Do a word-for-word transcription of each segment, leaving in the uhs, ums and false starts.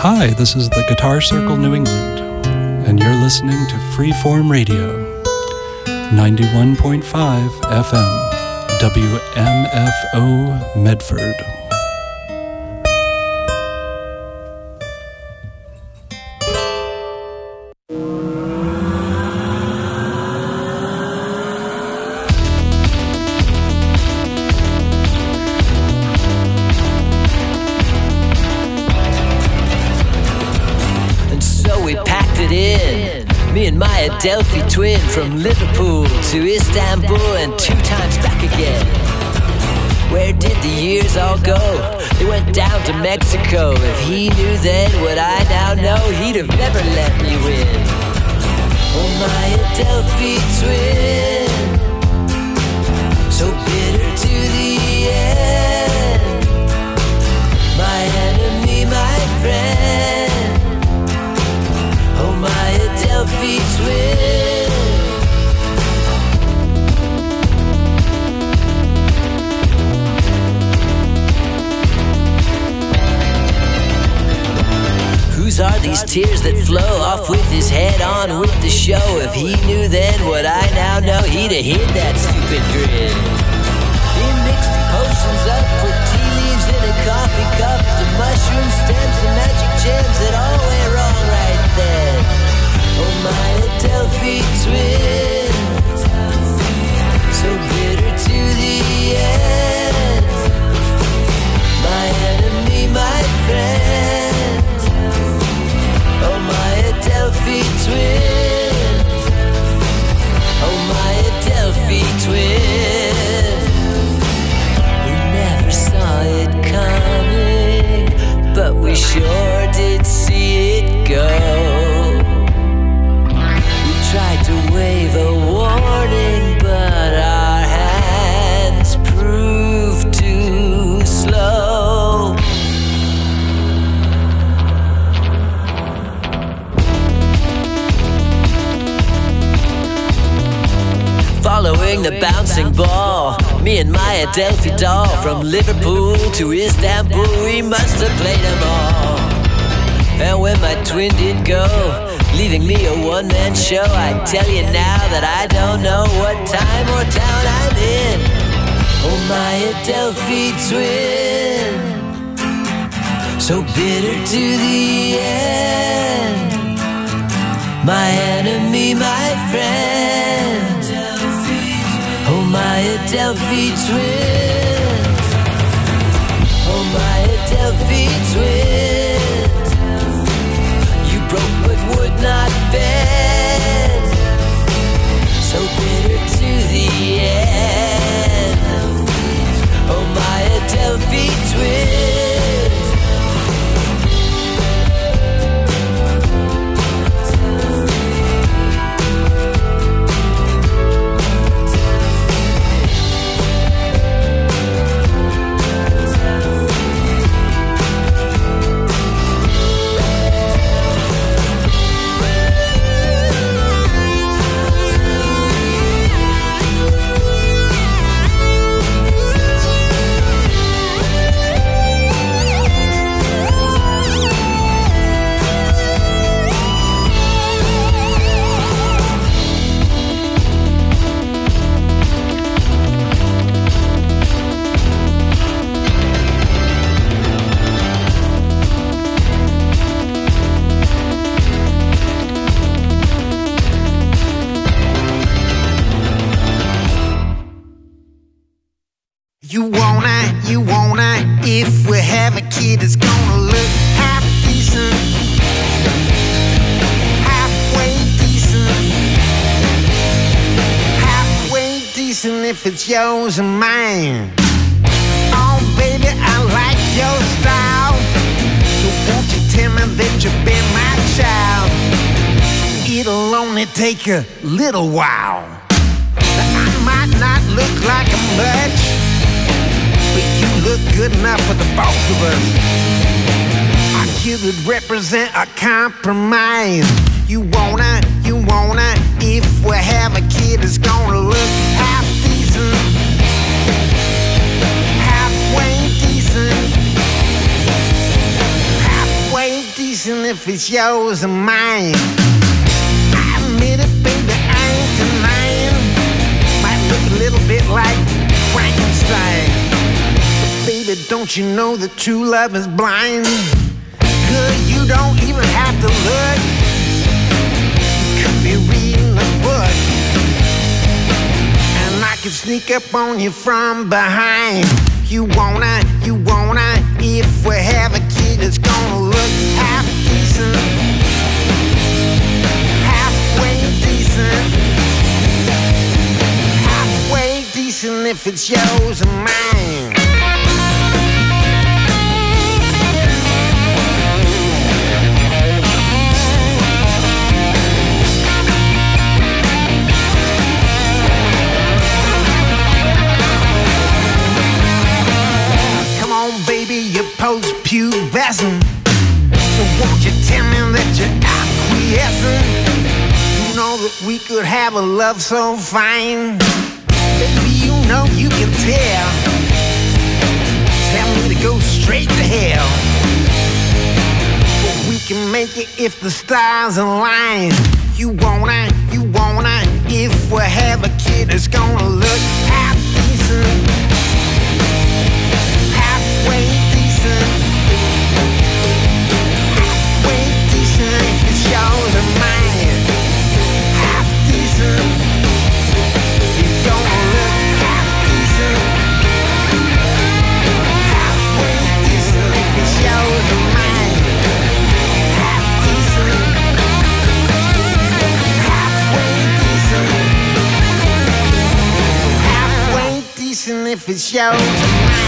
Hi, this is the Guitar Circle New England, and you're listening to Freeform Radio, ninety-one point five F M, W M F O Medford. Delphi twin from Liverpool to Istanbul and two times back again. Where did the years all go? They went down to Mexico. If he knew then what I now know, he'd have never let me win. Oh my Delphi twin, so bitter to the end. My enemy, my friend. Oh my Delphi twin. Whose are these tears that flow off with his head on with the show? If he knew then what I now know, he'd have hid that stupid grin. He mixed the potions up, put tea leaves in a coffee cup, the mushroom stems, the magic gems that all went wrong right then. Oh my Delphi twin, so bitter to the end. My enemy, my friend. Oh my Delphi twin, oh my Delphi twin. We never saw it coming, but we sure did see it go. Tried to wave a warning, but our hands proved too slow. Following the bouncing ball, me and my Delphi doll, from Liverpool to Istanbul, we must have played them all. And when my twin did go, leaving me a one-man show, I tell you now that I don't know what time or town I'm in. Oh my Delphi twin, so bitter to the end. My enemy, my friend. Oh my Delphi twin, oh my Delphi twin. Broke but would not bend, so bitter to the end. Oh my Delphi twin. You wanna, you wanna, if we have a kid, it's gonna look half decent, halfway decent, halfway decent if it's yours and mine. Oh baby, I like your style, so won't you tell me that you've been my child? It'll only take a little while. I might not look like a much, but you look good enough for the both of us. Our kid would represent a compromise. You wanna, you wanna, if we have a kid, it's gonna look half decent, halfway decent, halfway decent. if it's yours or mine. I admit it, baby, I ain't denying. Might look a little bit like Frankenstein, but baby, don't you know that true love is blind? Good, you don't even have to look. You could be reading a book, and I could sneak up on you from behind. You wanna, you wanna, if we have a kid that's gonna look half decent, halfway decent, halfway decent if it's yours or mine. Baby, you're post-pubescent, so won't you tell me that you're acquiescent? You know that we could have a love so fine. Baby, you know you can tell. Tell me to go straight to hell, but we can make it if the stars align. You wanna, you wanna, if we have a kid that's gonna look half decent, halfway decent, halfway decent if it's yours or mine. Half decent, you're gonna look half decent, halfway decent if it's yours or mine. Half decent, halfway decent, halfway decent if it's yours or mine.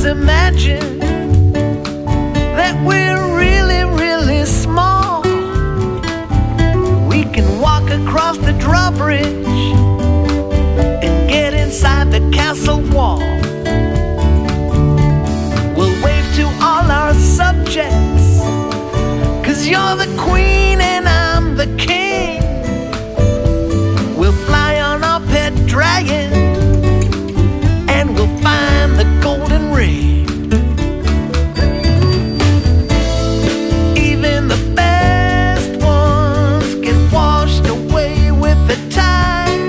imagine that we're really, really small. We can walk across the drawbridge and get inside the castle wall. We'll wave to all our subjects, 'cause you're the queen and I'm the king. We'll fly on our pet dragon and we'll find the golden ring. Even the best ones get washed away with the tide.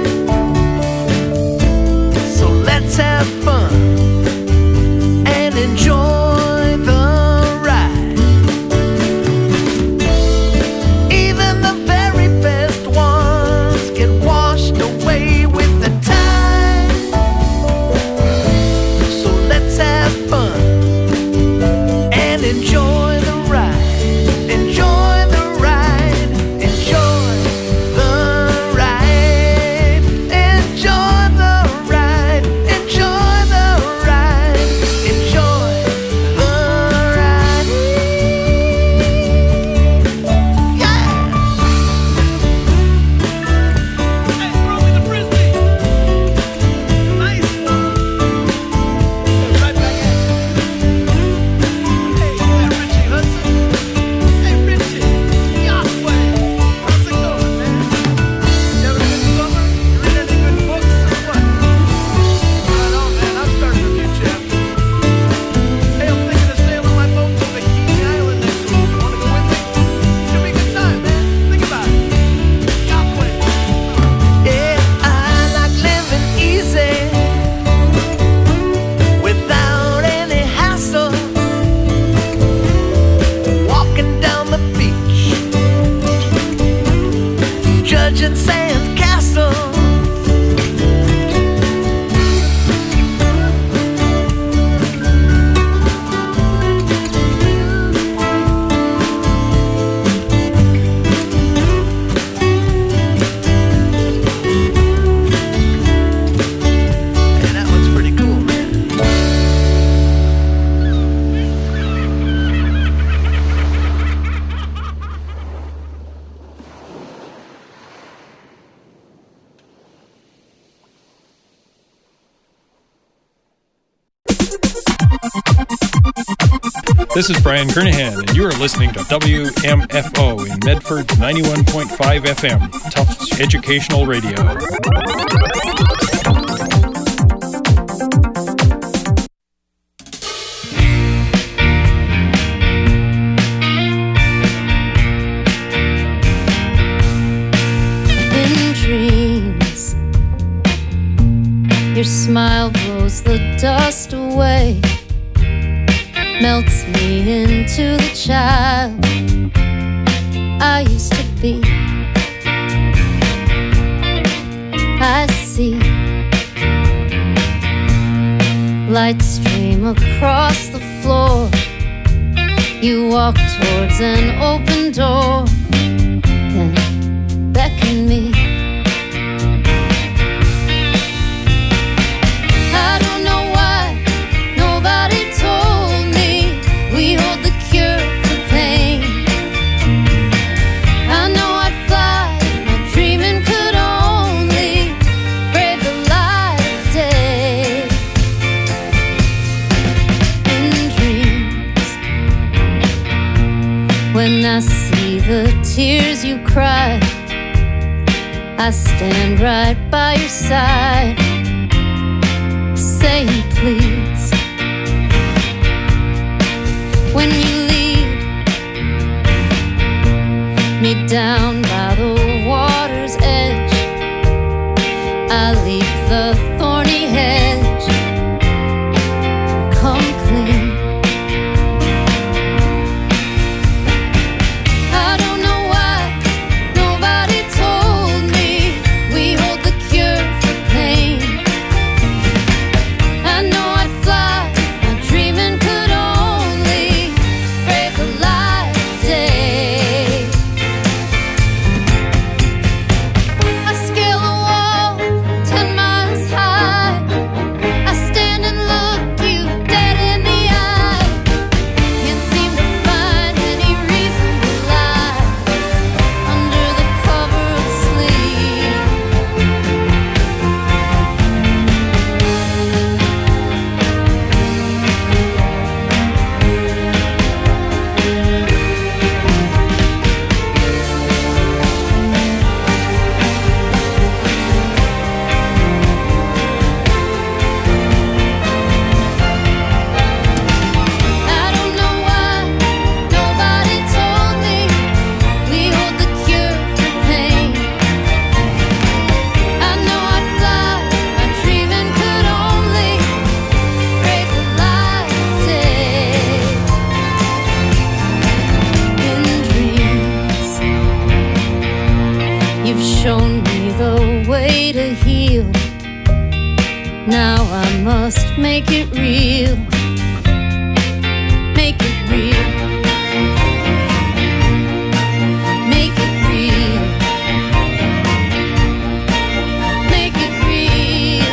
So let's have fun and enjoy the ride. Even the very best ones get washed away with the tide. So let's have fun and enjoy the ride. Enjoy the ride. Enjoy the ride. Enjoy the ride. Enjoy the ride. Enjoy the ride. Yeah. Hey, throw me the frisbee. Nice one. Right back at you. Hey, yeah, Richie Hudson. Hey, Richie. Yahweh. How's it going, man? You having a good summer? You read any good books or what? Right on, man. I'm starting a new chapter. Hey, I'm thinking of sailing my boat to Bikini Island next week. You wanna go with me? Should be a good time, man. Think about it. Yahweh. Yeah, I like living easy without any hassle. Walking down the beach, judging sand castles. Hey, that looks pretty cool, man. This is Brian Kernahan, and you are listening to W M F O in Medford's ninety-one point five F M, Tufts Educational Radio. In dreams, your smile blows the dust away, melts me into the child I used to be. I see light stream across the floor. You walk towards an open door, then beckon me. I don't know why nobody told me we hold the cure for pain. I know I'd fly if my dreaming could only brave the light of day. In dreams, when I see the tears you cry, I stand right by your side, saying please. When you lead me down by the water's edge, I leap the thorny hedge, come clean. I don't know why nobody told me we hold the cure for pain. I know I'd fly must make it real. Make it real. Make it real. Make it real.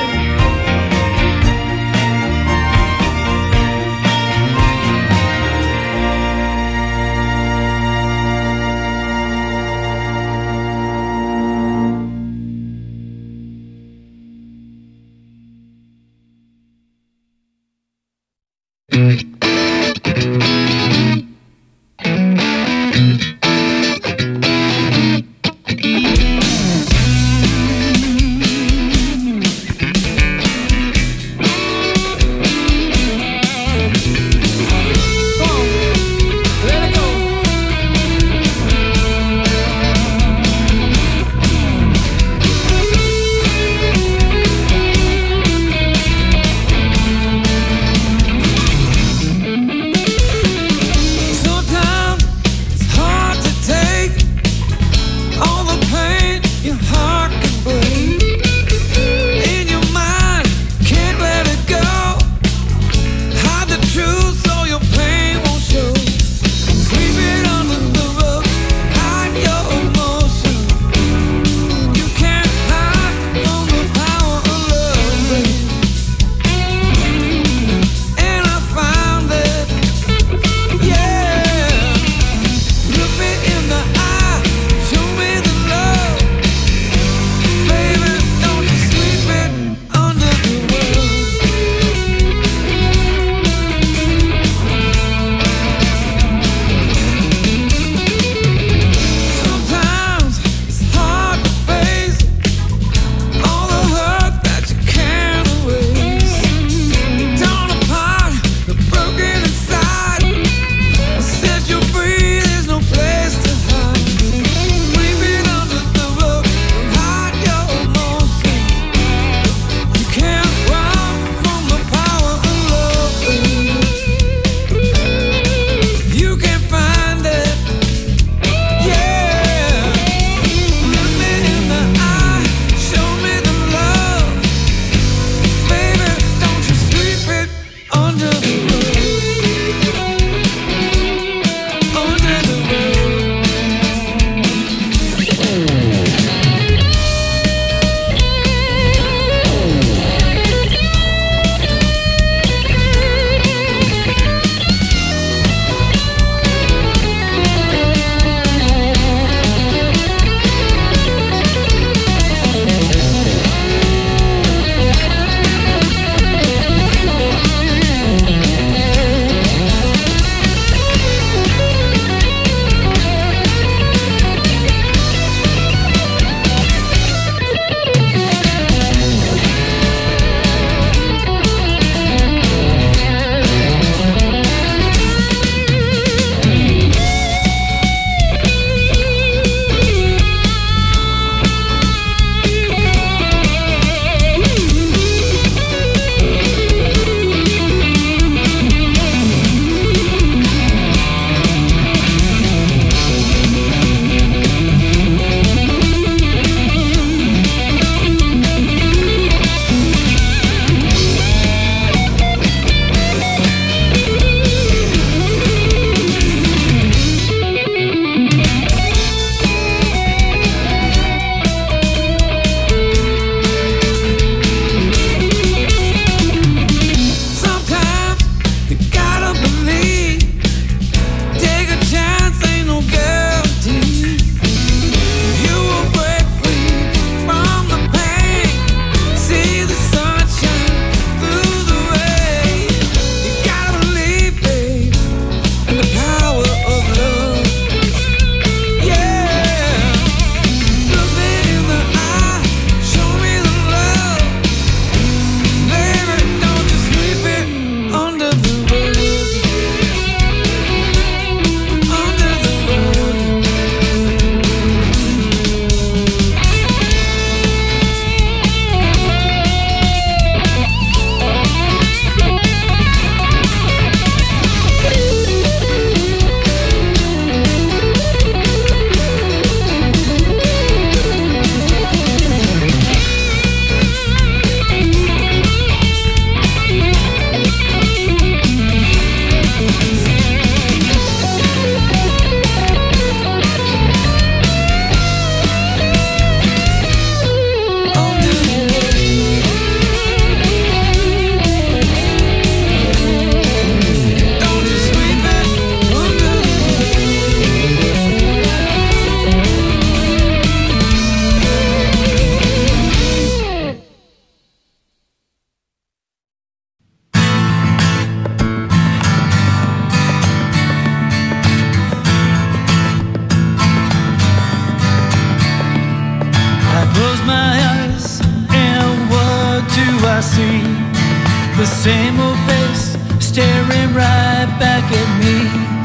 The same old face staring right back at me.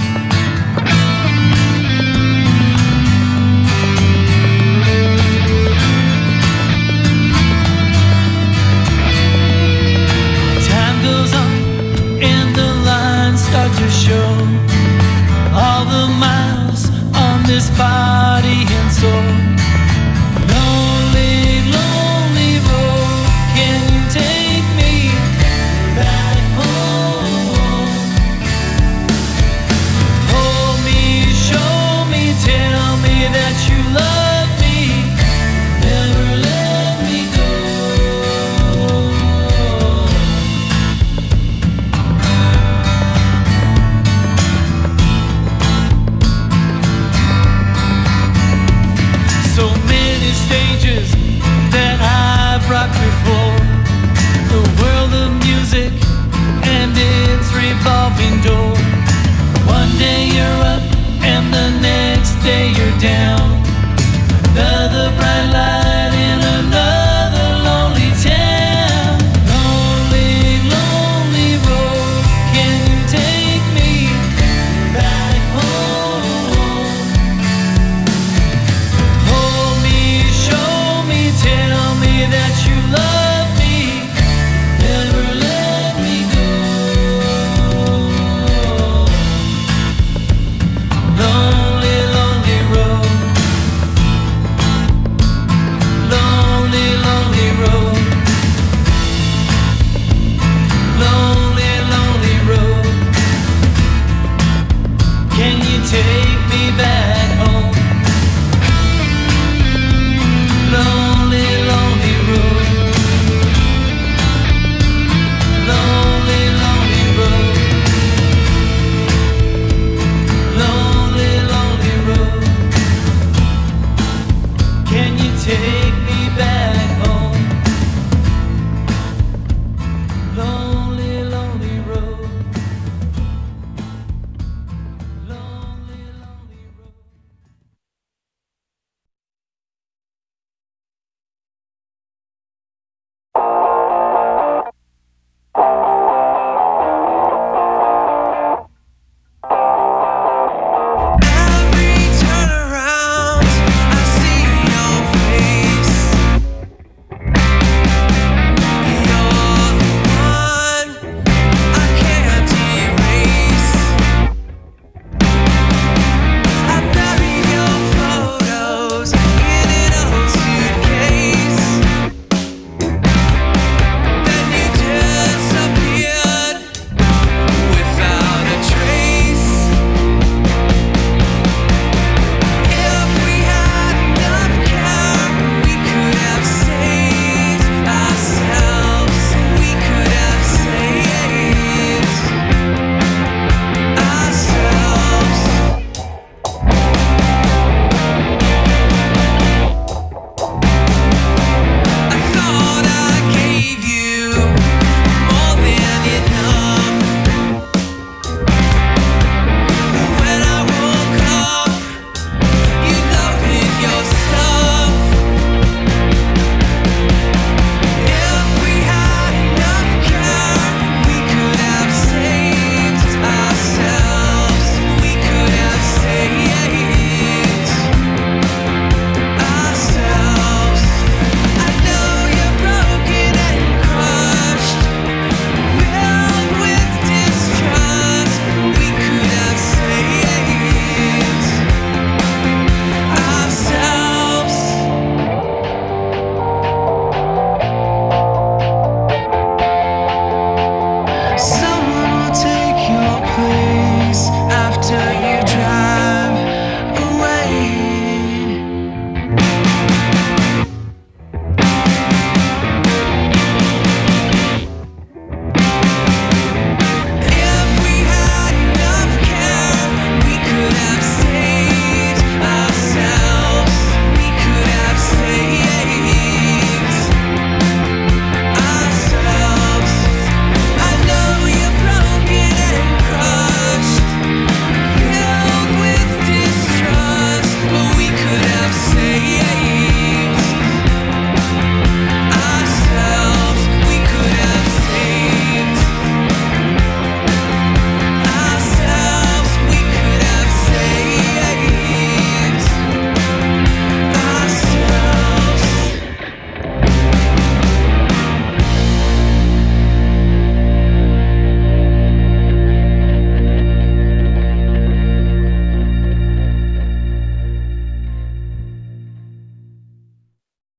Time goes on and the lines start to show all the miles on this body and soul. Lonely, lonely road, can you take me back home? Hold me, show me, tell me that you love me, never let me go. So many stages that I've rocked before, the world of music and its revolving door. One day you're up and the next day you're down. Another bright light in another lonely town. Lonely, lonely road, can you take me back home? Hold me, show me, tell me that you love me, never let me go. Lonely, lonely road.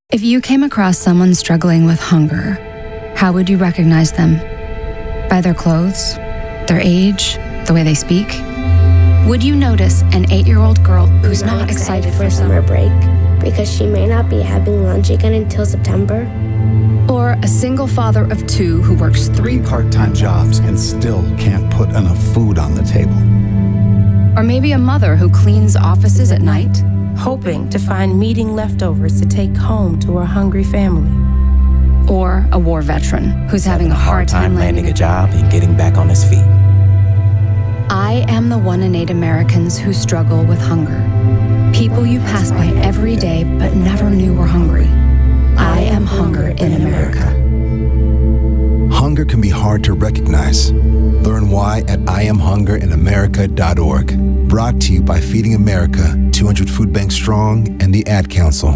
If you came across someone struggling with hunger, how would you recognize them? By their clothes, their age, the way they speak? Would you notice an eight-year-old girl who's not, not excited, excited for summer break because she may not be having lunch again until September? Or a single father of two who works three part-time jobs and still can't put enough food on the table? Or maybe a mother who cleans offices at night, hoping to find meeting leftovers to take home to her hungry family. Or a war veteran who's having, having a hard time landing a job and getting back on his feet. I am the one in eight Americans who struggle with hunger. People you pass by every day but never knew were hungry. I am hunger in America. Hunger can be hard to recognize. Learn why at I am hunger in america dot org. Brought to you by Feeding America, two hundred Food Banks Strong, and the Ad Council.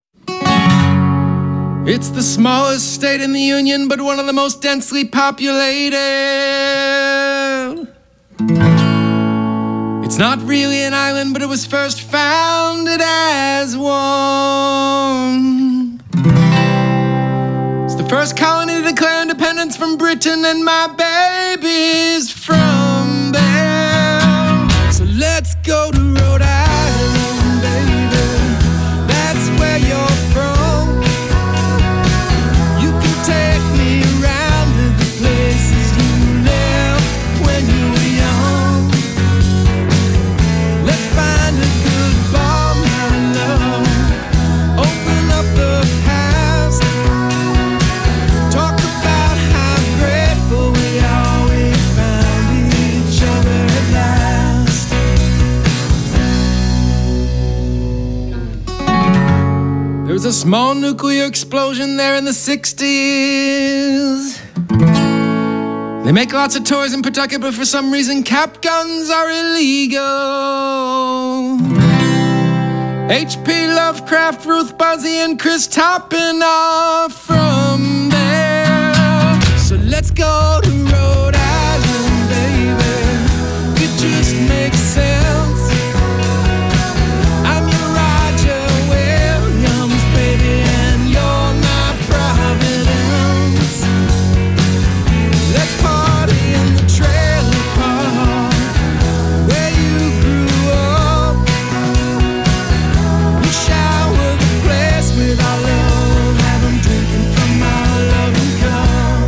It's the smallest state in the Union, but one of the most densely populated. It's not really an island, but it was first founded as one. It's the first colony to declare independence from Britain, and my baby's from there. So let's go to Rhode Island, baby. That's where you're from. You can take me around to the places you left when you were young. Let's find a good bar, my love. Open up the past. Talk about how grateful we always found each other at last. There was a small nuclear explosion there in the sixties. They make lots of toys in Pawtucket, but for some reason cap guns are illegal. H P Lovecraft, Ruth Buzzy, and Chris Toppin are from there. So let's go to Rhode Island, baby. It just makes sense. I'm your Roger Williams, baby, and you're my Providence. Let's party in the trailer park where you grew up. We shower the place with our love, have 'em drinking from our loving cup.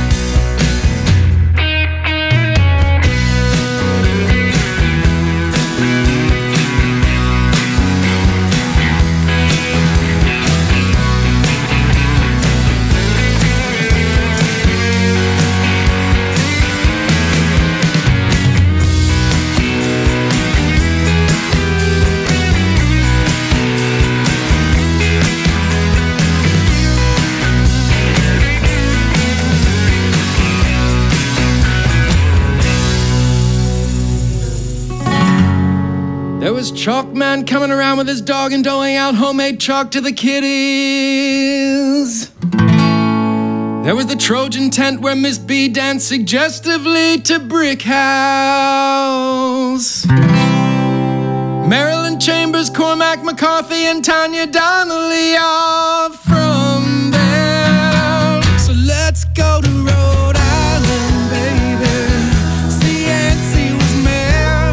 There was Chalk Man coming around with his dog and doling out homemade chalk to the kiddies. There was the Trojan tent where Miss B danced suggestively to Brick House. Marilyn Chambers, Cormac McCarthy, and Tanya Donnelly are from there. So let's go to Rhode Island, baby. See, Yancey was mayor.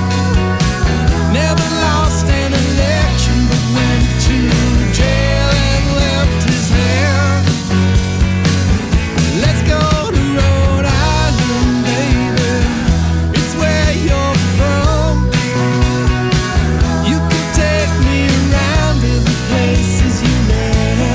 Never lost an election, but went to jail and left his hair. Let's go to Rhode Island, baby. It's where you're from. You can take me around to the places you left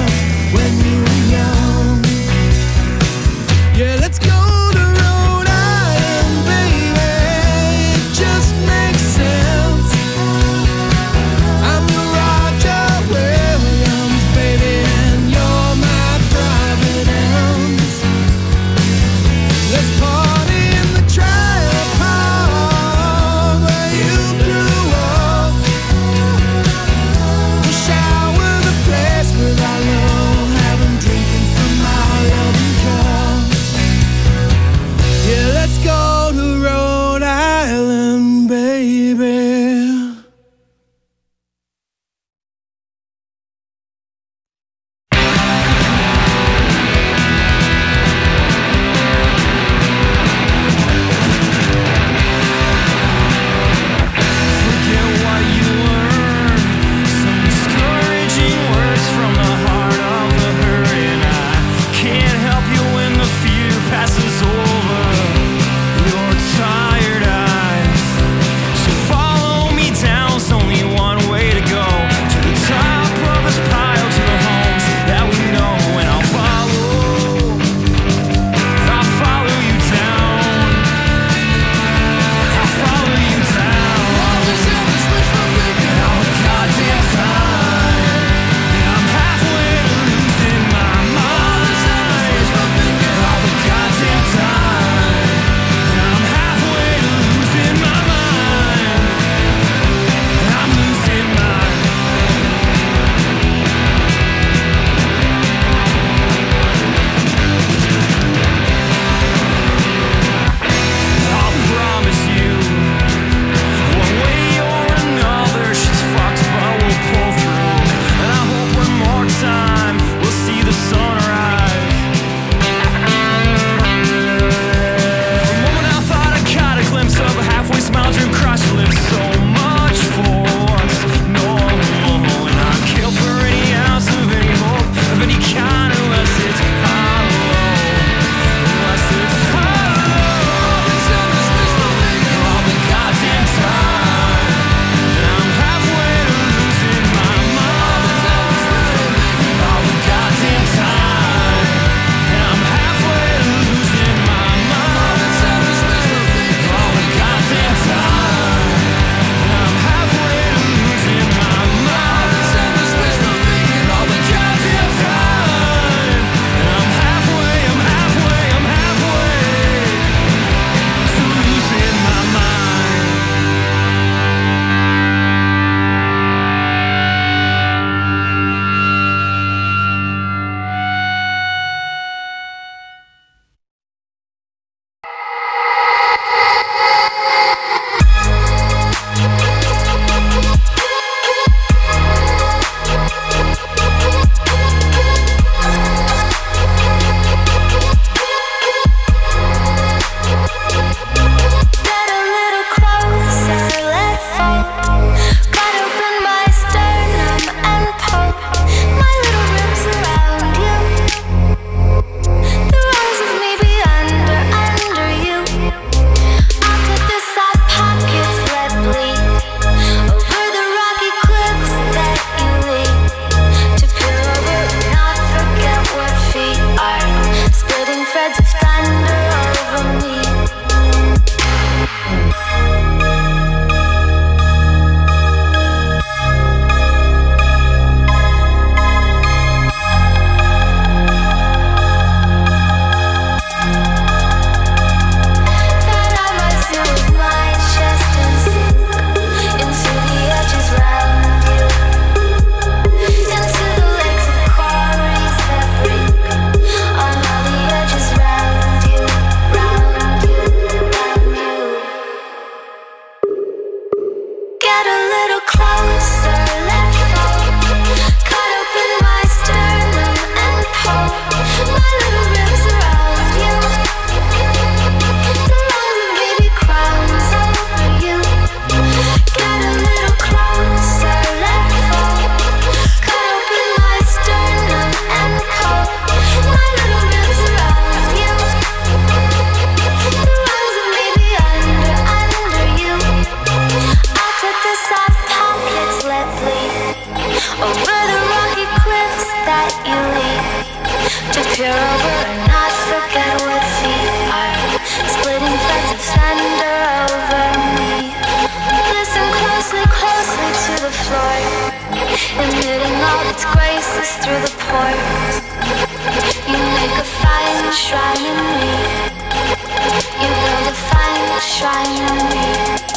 to peer over and not forget what feet are. Splitting threads of thunder over me. Listen closely, closely to the floor, emitting all its graces through the pores. You make a fine shrine in me. You build a fine shrine in me.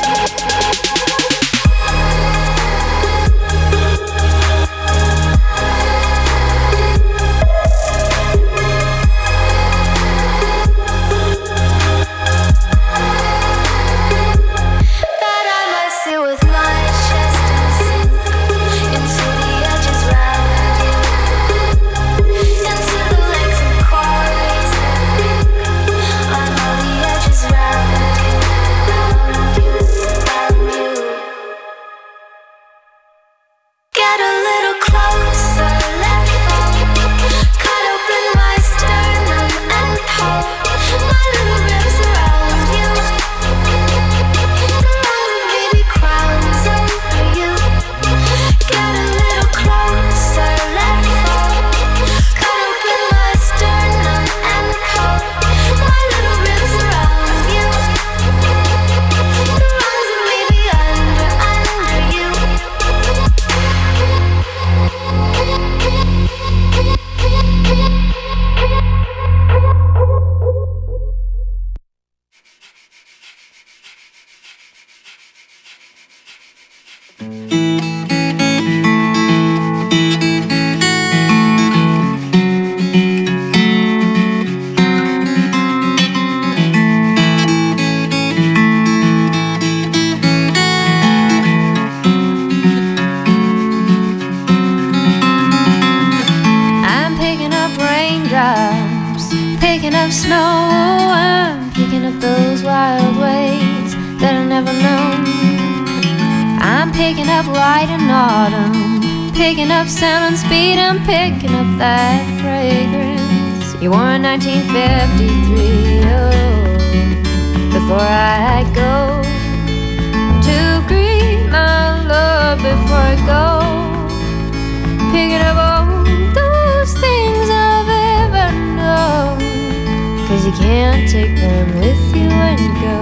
You were in nineteen fifty-three, oh, before I go to greet my love, before I go picking up all those things I've ever known, 'cause you can't take them with you when you go.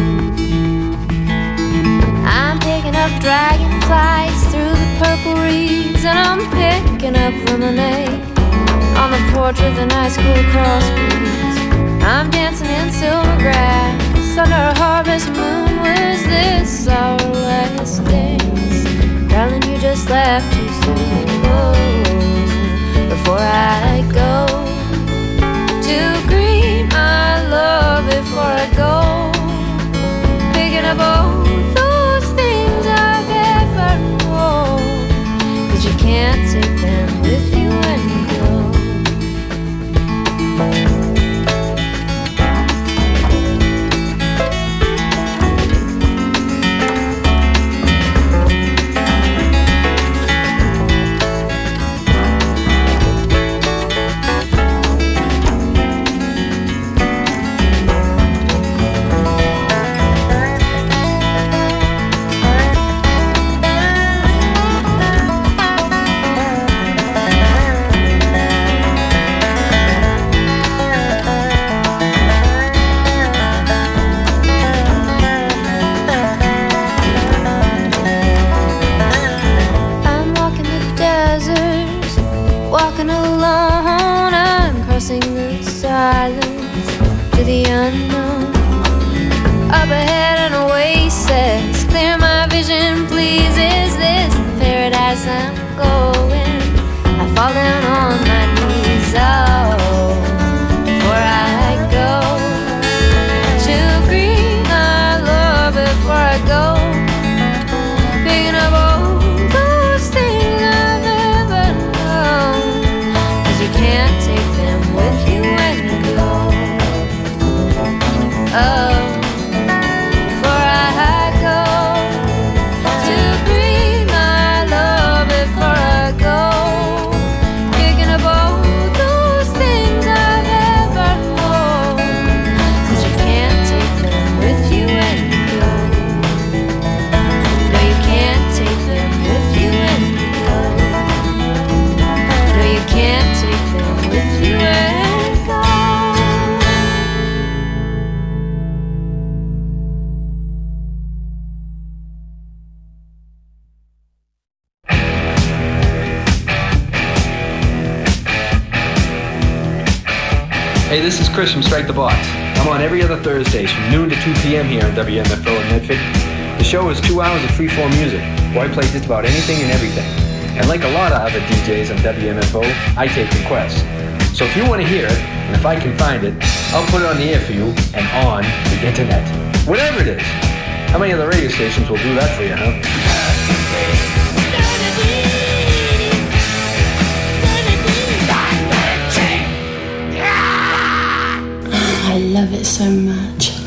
I'm picking up dragonflies through the purple reeds, and I'm picking up lemonade on the porch with an ice cool cross breeze. I'm dancing in silver grass under a harvest moon. Was this our last dance? Darling, you just left too soon. Oh, before I go to greet my love, before I go picking up all those things I've ever known, 'cause you can't take them with you when you go. To the unknown, up ahead an oasis, clear my vision please. Is this the paradise I'm going? I fall down on my knees, oh, before I go to greet my love, before I go picking up all those things I've ever known, 'cause you can't take them with you when you go. Oh, before I go to greet my love, before I go Hey, this is Chris from Strike the Box. I'm on every other Thursdays from noon to two p.m. here on W M F O in Medford. The show is two hours of freeform music, where I play just about anything and everything. And like a lot of other D Js on W M F O, I take requests. So if you want to hear it, and if I can find it, I'll put it on the air for you and on the internet. Whatever it is. How many other radio stations will do that for you, huh? I love it so much.